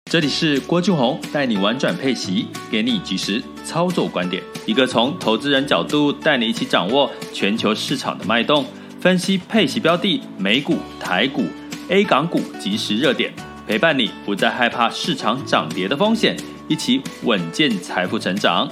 这里是郭俊宏带你玩转配息，给你及时操作观点，一个从投资人角度带你一起掌握全球市场的脉动，分析配息标的、美股、台股、A 港股及时热点，陪伴你不再害怕市场涨跌的风险，一起稳健财富成长。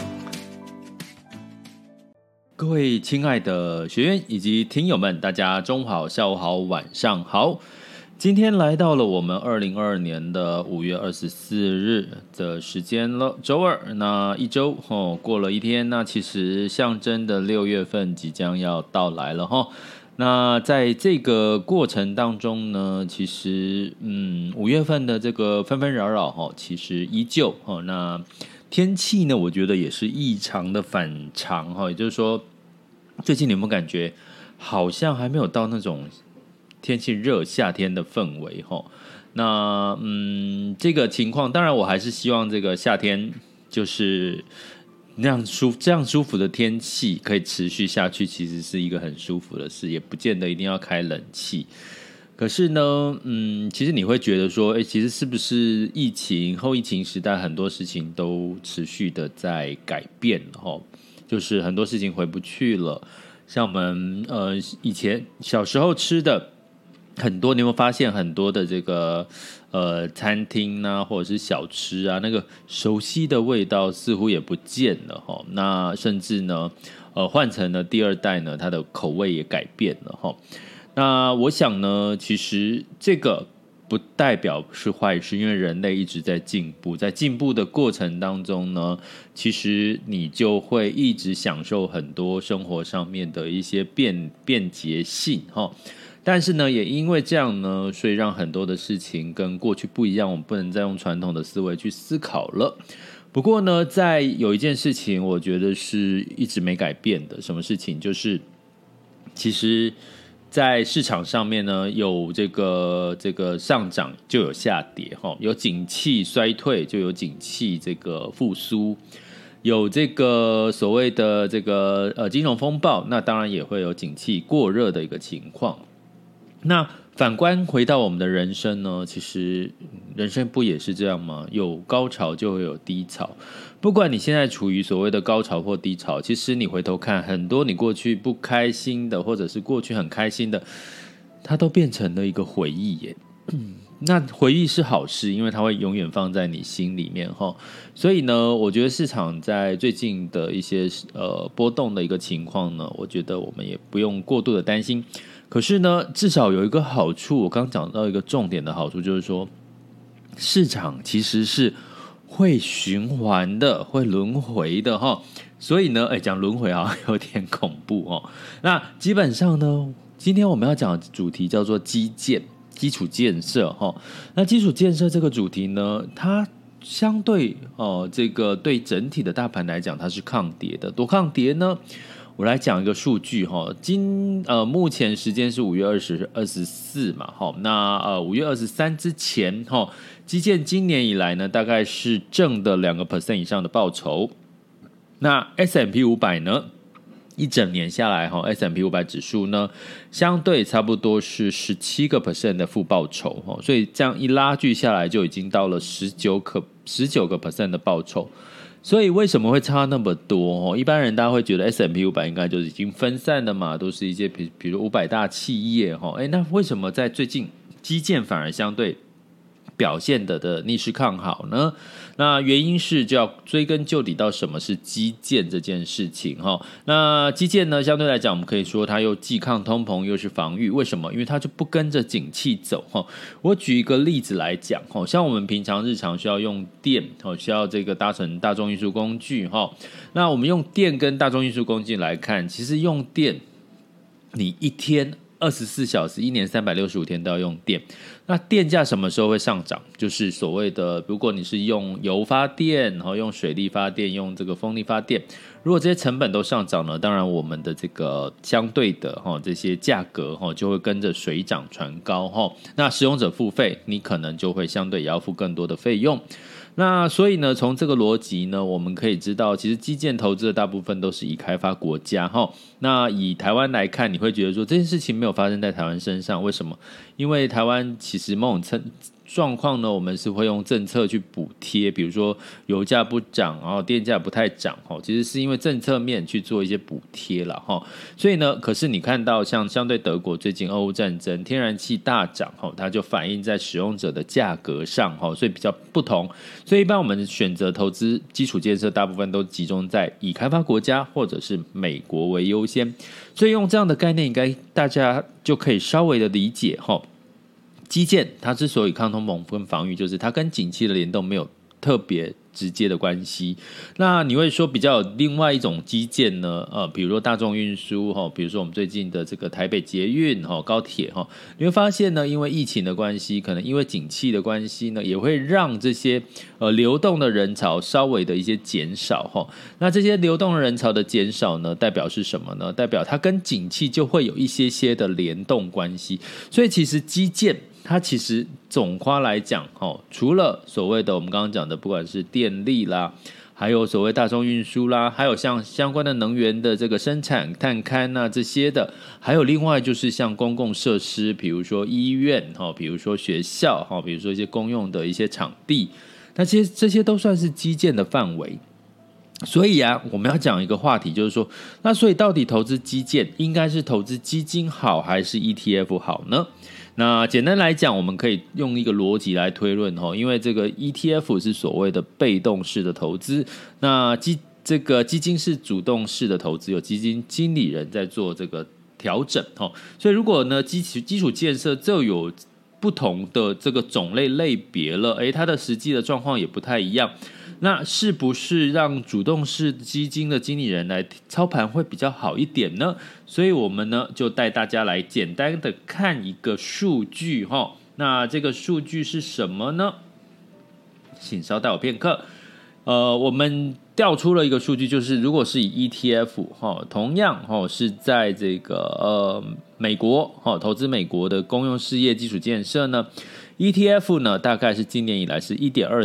各位亲爱的学员以及听友们，大家中午好、下午好、晚上好。今天来到了我们2022年的5月24日的时间了，周二。那一周过了一天，那其实象征的6月份即将要到来了哈。那在这个过程当中呢，其实5月份的这个纷纷扰扰其实依旧那天气呢，我觉得也是异常的反常也就是说，最近你有没有感觉好像还没有到那种天气热夏天的氛围那这个情况，当然我还是希望这个夏天就是这样舒服的天气可以持续下去，其实是一个很舒服的事，也不见得一定要开冷气。可是呢其实你会觉得说其实是不是后疫情时代很多事情都持续的在改变就是很多事情回不去了，像我们以前小时候吃的很多，你有没有发现很多的这个餐厅啊，或者是小吃啊，那个熟悉的味道似乎也不见了那甚至呢换成了第二代呢，它的口味也改变了那我想呢，其实这个不代表是坏事，因为人类一直在进步，在进步的过程当中呢，其实你就会一直享受很多生活上面的一些便捷性但是呢，也因为这样呢，所以让很多的事情跟过去不一样，我们不能再用传统的思维去思考了。不过呢，在有一件事情，我觉得是一直没改变的，什么事情？就是其实在市场上面呢，有这个上涨就有下跌有景气衰退就有景气这个复苏，有这个所谓的这个金融风暴，那当然也会有景气过热的一个情况。那反观回到我们的人生呢，其实人生不也是这样吗？有高潮就会有低潮，不管你现在处于所谓的高潮或低潮，其实你回头看很多你过去不开心的，或者是过去很开心的，它都变成了一个回忆耶。那回忆是好事，因为它会永远放在你心里面所以呢，我觉得市场在最近的一些波动的一个情况呢，我觉得我们也不用过度的担心。可是呢，至少有一个好处，我刚讲到一个重点的好处，就是说市场其实是会循环的，会轮回的所以呢，讲轮回好像有点恐怖那基本上呢，今天我们要讲的主题叫做基础建设那基础建设这个主题呢，它相对这个对整体的大盘来讲，它是抗跌的。多抗跌呢？我来讲一个数据目前时间是5月24嘛那5月23之前基建今年以来呢，大概是正的2% 以上的报酬。那 S&P 500 呢，一整年下来S&P 500指数呢，相对差不多是17% 的负报酬所以这样一拉锯下来，就已经到了19% 的报酬。所以为什么会差那么多一般人大家会觉得 S&P 500 应该就是已经分散了嘛，都是一些比如500大企业那为什么在最近基建反而相对表现的逆势抗好呢？那原因是就要追根究底到什么是基建这件事情那基建呢，相对来讲我们可以说它又既抗通膨又是防御。为什么？因为它就不跟着景气走我举一个例子来讲像我们平常日常需要用电需要这个搭乘大众运输工具那我们用电跟大众运输工具来看，其实用电你一天24小时，一年365天都要用电。那电价什么时候会上涨？就是所谓的，如果你是用油发电，然后用水力发电，用这个风力发电，如果这些成本都上涨了，当然我们的这个相对的这些价格就会跟着水涨船高那使用者付费，你可能就会相对也要付更多的费用。那所以呢，从这个逻辑呢，我们可以知道，其实基建投资的大部分都是以开发国家那以台湾来看，你会觉得说这件事情没有发生在台湾身上，为什么？因为台湾其实某种状况呢，我们是会用政策去补贴，比如说油价不涨，然后电价不太涨，其实是因为政策面去做一些补贴啦。所以呢，可是你看到像相对德国最近俄乌战争，天然气大涨，它就反映在使用者的价格上，所以比较不同。所以一般我们选择投资基础建设，大部分都集中在已开发国家或者是美国为优先。所以用这样的概念，应该大家就可以稍微的理解基建它之所以抗通膨跟防御，就是它跟景气的联动没有特别直接的关系。那你会说比较有另外一种基建呢？比如说大众运输比如说我们最近的这个台北捷运高铁你会发现呢，因为疫情的关系，可能因为景气的关系呢，也会让这些流动的人潮稍微的一些减少那这些流动的人潮的减少呢，代表是什么呢？代表它跟景气就会有一些些的联动关系。所以其实基建它其实总括来讲除了所谓的我们刚刚讲的不管是电力啦，还有所谓大众运输啦，还有像相关的能源的这个生产探勘啊这些的，还有另外就是像公共设施，比如说医院比如说学校比如说一些公用的一些场地，那这些都算是基建的范围。所以我们要讲一个话题，就是说，那所以到底投资基建应该是投资基金好还是 ETF 好呢？那简单来讲，我们可以用一个逻辑来推论因为这个 ETF 是所谓的被动式的投资，那这个基金是主动式的投资，有基金经理人在做这个调整所以如果呢基础建设就有不同的这个种类别了，它的实际的状况也不太一样。那是不是让主动式基金的经理人来操盘会比较好一点呢？所以我们呢就带大家来简单的看一个数据那这个数据是什么呢？请稍待我片刻。我们调出了一个数据，就是如果是以 ETF 同样是在这个美国投资美国的公用事业基础建设呢，ETF 呢大概是今年以来是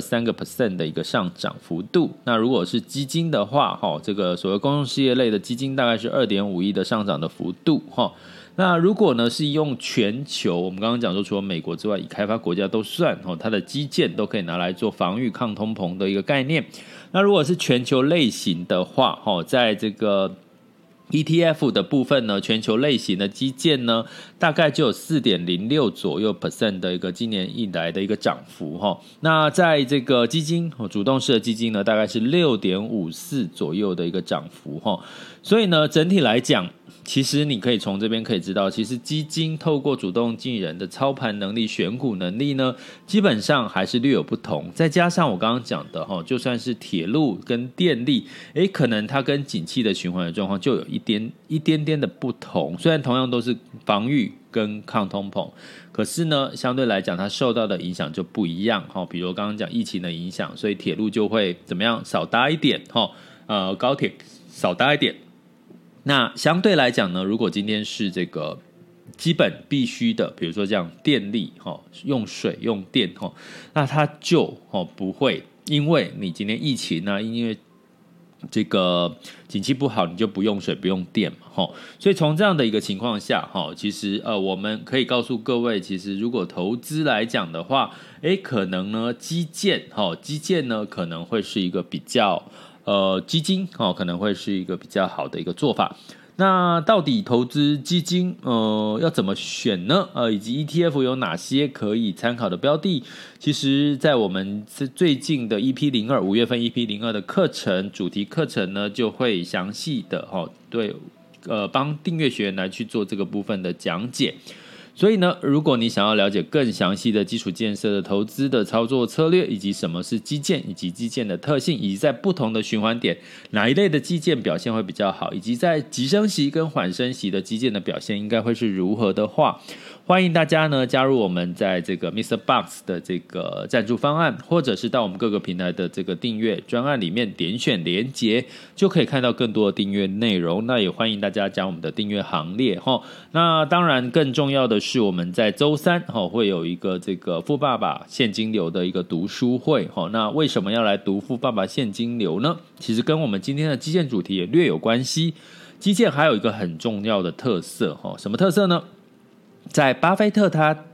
1.23% 的一个上涨幅度。那如果是基金的话这个所谓公用事业类的基金大概是 2.51% 的上涨的幅度那如果呢是用全球，我们刚刚讲说除了美国之外已开发国家都算它的基建都可以拿来做防御抗通膨的一个概念。那如果是全球类型的话在这个ETF 的部分呢，全球类型的基建呢，大概就有 4.06% 左右的一个今年以来的一个涨幅那在这个基金主动式的基金呢，大概是 6.54% 左右的一个涨幅所以呢，整体来讲，其实你可以从这边可以知道，其实基金透过主动经理人的操盘能力、选股能力呢，基本上还是略有不同。再加上我刚刚讲的就算是铁路跟电力，可能它跟景气的循环的状况就有一点点的不同。虽然同样都是防御跟抗通膨，可是呢，相对来讲它受到的影响就不一样比如刚刚讲疫情的影响，所以铁路就会怎么样少搭一点高铁少搭一点。那相对来讲呢，如果今天是这个基本必须的，比如说这样电力用水用电那它就不会因为你今天疫情呢，因为这个景气不好，你就不用水不用电嘛所以从这样的一个情况下其实我们可以告诉各位，其实如果投资来讲的话，可能呢基建呢可能会是一个比较基金可能会是一个比较好的一个做法。那到底投资基金要怎么选呢？以及 ETF 有哪些可以参考的标的？其实在我们最近的 EP02 5月份 EP02 的课程主题课程呢，就会详细的对帮订阅学员来去做这个部分的讲解。所以呢，如果你想要了解更详细的基础建设的投资的操作策略，以及什么是基建，以及基建的特性，以及在不同的循环点哪一类的基建表现会比较好，以及在急升息跟缓升息的基建的表现应该会是如何的话，欢迎大家呢加入我们在这个 MrBox 的这个赞助方案，或者是到我们各个平台的这个订阅专案里面点选连结，就可以看到更多的订阅内容。那也欢迎大家加入我们的订阅行列那当然更重要的是我们在周三会有一个这个富爸爸现金流的一个读书会那为什么要来读富爸爸现金流呢？其实跟我们今天的基建主题也略有关系。基建还有一个很重要的特色什么特色呢？在巴菲特他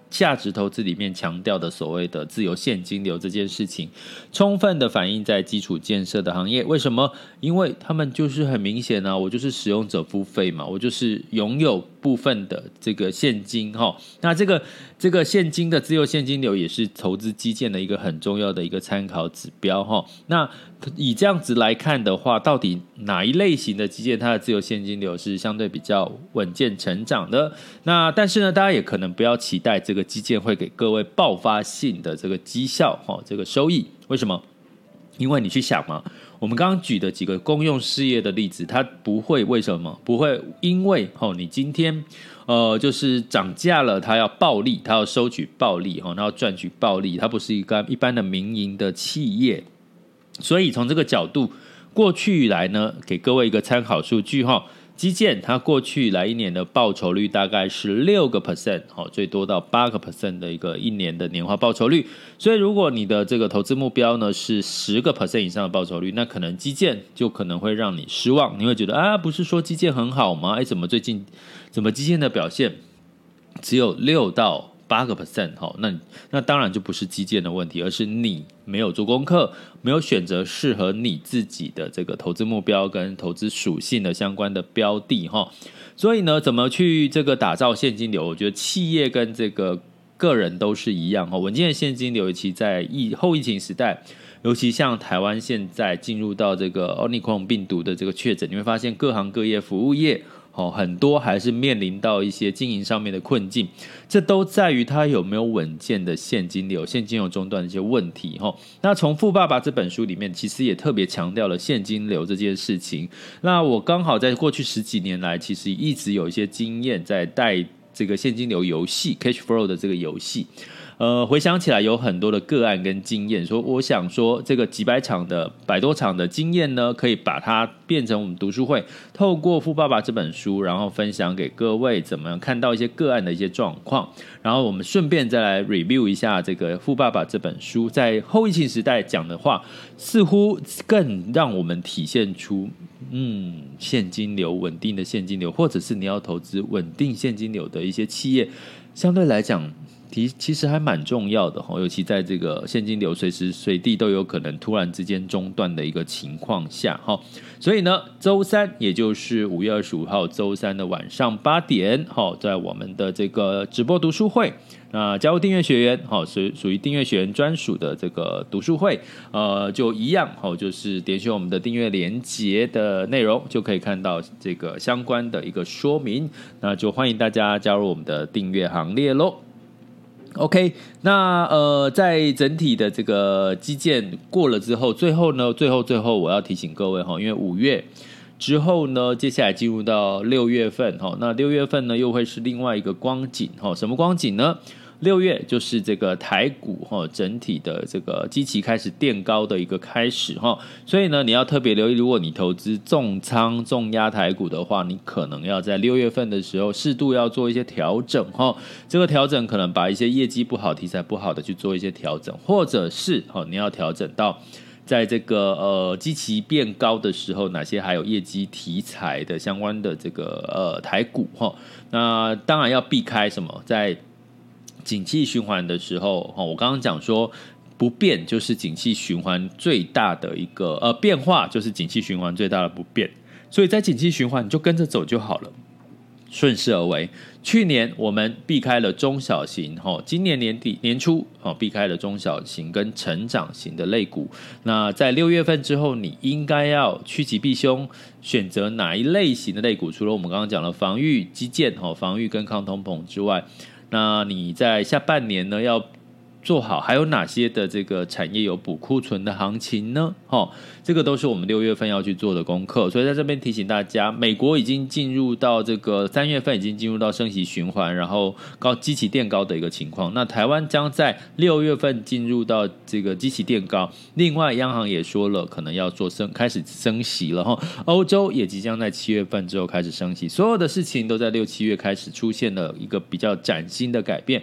价值投资里面强调的所谓的自由现金流这件事情，充分的反映在基础建设的行业。为什么？因为他们就是很明显啊，我就是使用者付费嘛，我就是拥有部分的这个现金哈。那这个现金的自由现金流也是投资基建的一个很重要的一个参考指标哈。那以这样子来看的话，到底哪一类型的基建它的自由现金流是相对比较稳健成长的？那但是呢，大家也可能不要期待这个基建会给各位爆发性的这个绩效这个收益。为什么？因为你去想嘛，我们刚刚举的几个公用事业的例子，它不会为什么？不会因为你今天就是涨价了，它要暴利，它要收取暴利它要赚取暴利，它不是一般的民营的企业。所以从这个角度，过去以来呢，给各位一个参考数据基建它过去以来一年的报酬率大概是6%，最多到8% 的一个一年的年化报酬率。所以如果你的这个投资目标呢是10% 以上的报酬率，那可能基建就可能会让你失望，你会觉得不是说基建很好吗？怎么最近基建的表现只有6到8%，那当然就不是基建的问题，而是你没有做功课，没有选择适合你自己的这个投资目标跟投资属性的相关的标的所以呢，怎么去这个打造现金流？我觉得企业跟这个个人都是一样稳健的现金流，尤其在后疫情时代，尤其像台湾现在进入到这个 Omicron 病毒的这个确诊，你会发现各行各业服务业很多还是面临到一些经营上面的困境，这都在于它有没有稳健的现金流，现金流中断的一些问题那从《富爸爸》这本书里面，其实也特别强调了现金流这件事情。那我刚好在过去10几年来，其实一直有一些经验在带这个现金流游戏 Cash Flow 的这个游戏。回想起来有很多的个案跟经验，我想说这个几百场的100多场的经验呢，可以把它变成我们读书会，透过《富爸爸》这本书，然后分享给各位怎么样看到一些个案的一些状况，然后我们顺便再来 review 一下这个《富爸爸》这本书在后疫情时代讲的话，似乎更让我们体现出现金流稳定的现金流，或者是你要投资稳定现金流的一些企业，相对来讲其实还蛮重要的尤其在这个现金流随时随地都有可能突然之间中断的一个情况下所以呢，周三也就是5月25号周三的晚上8点在我们的这个直播读书会，那加入订阅学员属于订阅学员专属的这个读书会就一样就是点选我们的订阅连结的内容，就可以看到这个相关的一个说明，那就欢迎大家加入我们的订阅行列咯。OK， 那在整体的这个基建过了之后，最后我要提醒各位因为5月之后呢，接下来进入到6月份那6月份呢又会是另外一个光景什么光景呢？6月就是这个台股整体的这个基期开始垫高的一个开始所以呢，你要特别留意，如果你投资重仓重压台股的话，你可能要在6月份的时候适度要做一些调整这个调整可能把一些业绩不好、题材不好的去做一些调整，或者是你要调整到在这个基期变高的时候，哪些还有业绩题材的相关的这个台股那当然要避开什么，在景气循环的时候我刚刚讲说不变就是景气循环最大的一个变化就是景气循环最大的不变，所以在景气循环你就跟着走就好了，顺势而为。去年我们避开了中小型今年年初避开了中小型跟成长型的类股，那在6月份之后，你应该要趋吉避凶，选择哪一类型的类股？除了我们刚刚讲的防御基建防御跟抗通膨之外，那你在下半年呢要做好还有哪些的这个产业有补库存的行情呢这个都是我们6月份要去做的功课。所以在这边提醒大家，美国已经进入到这个3月份已经进入到升息循环，然后基期垫高的一个情况，那台湾将在6月份进入到这个基期垫高，另外央行也说了可能要做开始升息了欧洲也即将在7月份之后开始升息，所有的事情都在6、7月开始出现了一个比较崭新的改变。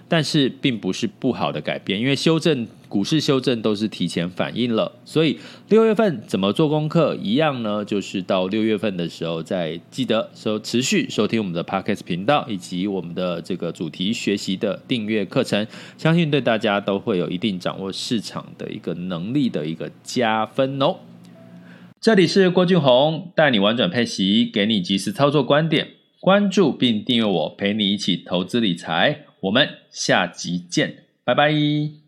但是并不是不好的改变，因为股市修正都是提前反应了，所以6月份怎么做功课一样呢，就是到6月份的时候再记得持续收听我们的 Podcast 频道以及我们的这个主题学习的订阅课程，相信对大家都会有一定掌握市场的一个能力的一个加分哦。这里是郭俊宏，带你玩转配息，给你及时操作观点，关注并订阅我，陪你一起投资理财，我们下集见，拜拜。